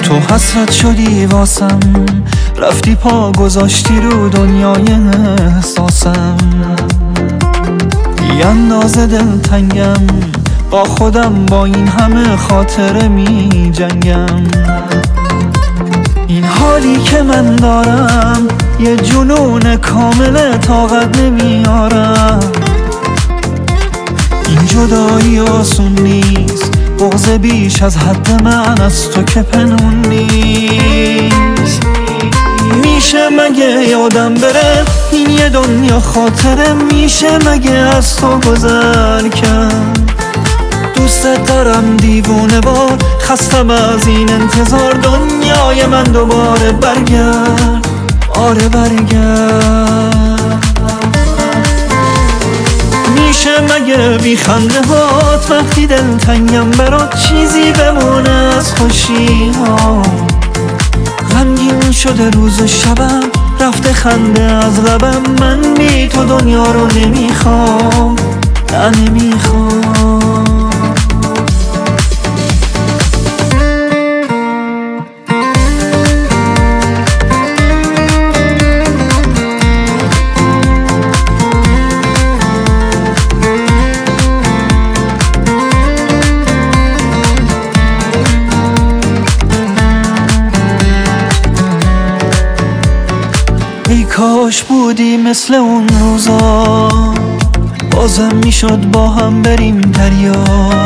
تو حسرت شدی واسم، رفتی پا گذاشتی رو دنیای احساسم. بی اندازه دلتنگم، با خودم با این همه خاطره می جنگم. این حالی که من دارم یه جنون کامل، طاقت نمیارم. این جدایی آسون نیست، بغض بیش از حد من از تو که پنهون نیست. میشه مگه یادم بره این یه دنیا خاطره؟ میشه مگه از تو گذر کرد؟ دوست دارم دیوونه وار، خستم از این انتظار. دنیای من دوباره برگرد، آره برگرد. میشه مگه بی خنده هات وقتی دلتنگم برات چیزی بمونه از خوشی ها؟ غمگین شده روز و شبم، رفته خنده از لبم. من بی تو دنیا رو نمیخوام، نه نمیخوام. ای کاش بودی مثل اون روزا، بازم میشد با هم بریم دریا.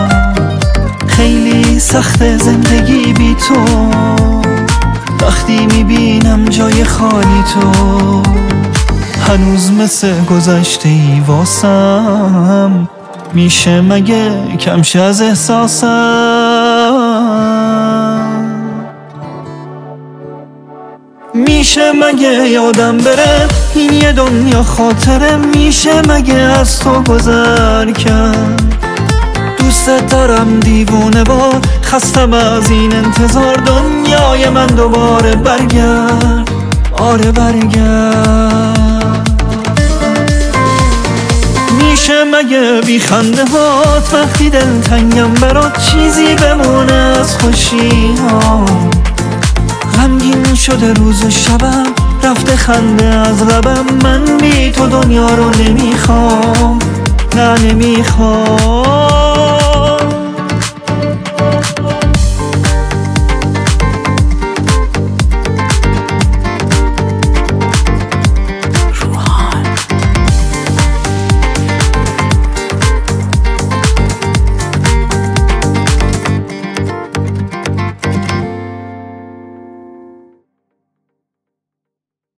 خیلی سخت زندگی بی تو، وقتی میبینم جای خالی تو. هنوز مثل گذشته ای واسم، میشه مگه کم شه از احساسم؟ میشه مگه یادم بره این یه دنیا خاطره؟ میشه مگه از تو گذر کرد؟ دوست دارم دیوونه وار، خستم از این انتظار. دنیای من دوباره برگرد، آره برگرد. میشه مگه بی خنده هات وقتی دلتنگم برات چیزی بمونه از خوشی ها؟ غمگین شده روز و شبم، رفته خنده از لبم. من بی تو دنیا رو نمیخوام، نه نمیخوام.